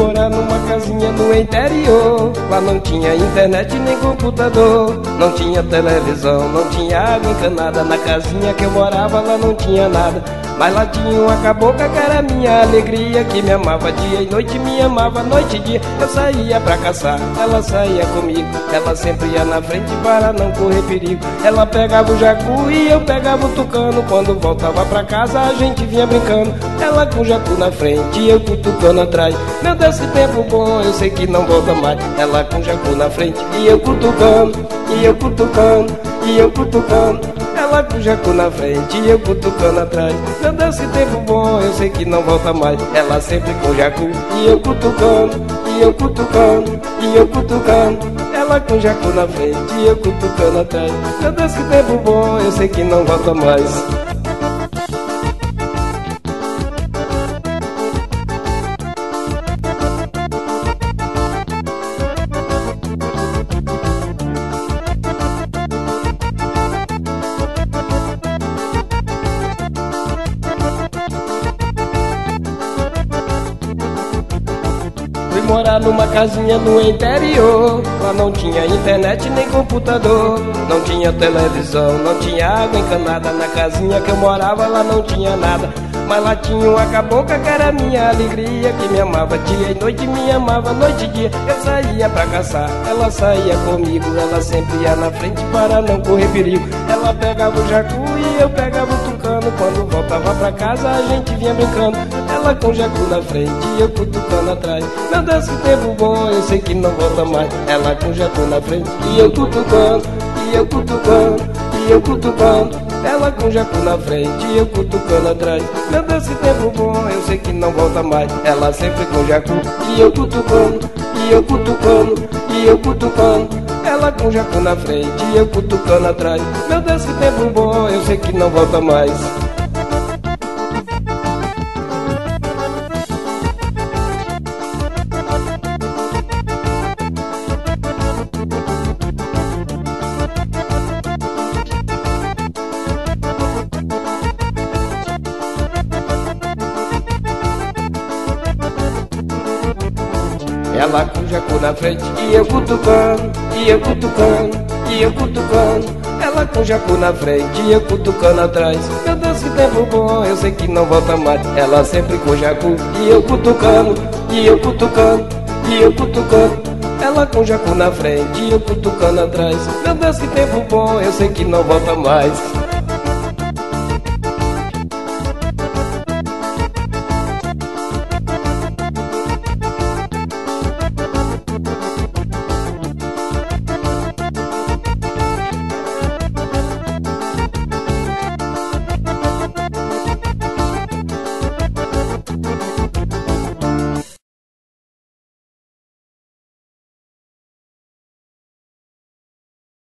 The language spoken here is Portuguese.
morar numa casinha no interior. Lá não tinha internet nem computador, não tinha televisão, não tinha água encanada. Na casinha que eu morava lá não tinha nada, mas lá tinha uma cabocla que era minha alegria, que me amava dia e noite, me amava noite e dia. Eu saía pra caçar, ela saía comigo, ela sempre ia na frente para não correr perigo. Ela pegava o jacu e eu pegava o tucano, quando voltava pra casa a gente vinha brincando. Ela com o jacu na frente e eu com o tucano atrás. Meu Deus, que tempo bom, eu sei que não volta mais. Ela com o jacu na frente e eu com o tucano, e eu com o tucano, e eu com o tucano. Ela com o jacu na frente e eu cutucando atrás. Meu Deus, que tempo bom, eu sei que não volta mais. Ela sempre com o jacu e eu cutucando, e eu cutucando, e eu cutucando. Ela com o jacu na frente e eu cutucando atrás. Meu Deus, que tempo bom, eu sei que não volta mais. Fui morar numa casinha no interior. Lá não tinha internet nem computador, não tinha televisão, não tinha água encanada. Na casinha que eu morava lá não tinha nada, mas lá tinha uma cabocla que era minha alegria, que me amava dia e noite, me amava noite e dia. Eu saía pra caçar, ela saía comigo, ela sempre ia na frente para não correr perigo. Ela pegava o jacu e eu pegava o tucano, quando voltava pra casa a gente vinha brincando. Ela com o jacu na frente e eu com o tucano atrás. Meu Deus, que tempo bom, eu sei que não volta mais. Ela com o jacu na frente e eu com o tucano, e eu com o tucano, e eu com o tucano. Ela com o jacu na frente e eu cutucando atrás. Meu Deus, que tempo bom, eu sei que não volta mais. Ela sempre com o jacu e eu cutucando, e eu cutucando, e eu cutucando. Ela com o jacu na frente e eu cutucando atrás. Meu Deus, que tempo bom, eu sei que não volta mais. Ela com o jacu na frente e eu cutucando, e eu cutucando, e eu cutucando. Ela com o jacu na frente e eu cutucando atrás. Meu Deus, que tempo bom, eu sei que não volta mais. Ela sempre com o jacu e eu cutucando, e eu cutucando, e eu cutucando. Ela com o jacu na frente e eu cutucando atrás. Meu Deus, que tempo bom, eu sei que não volta mais.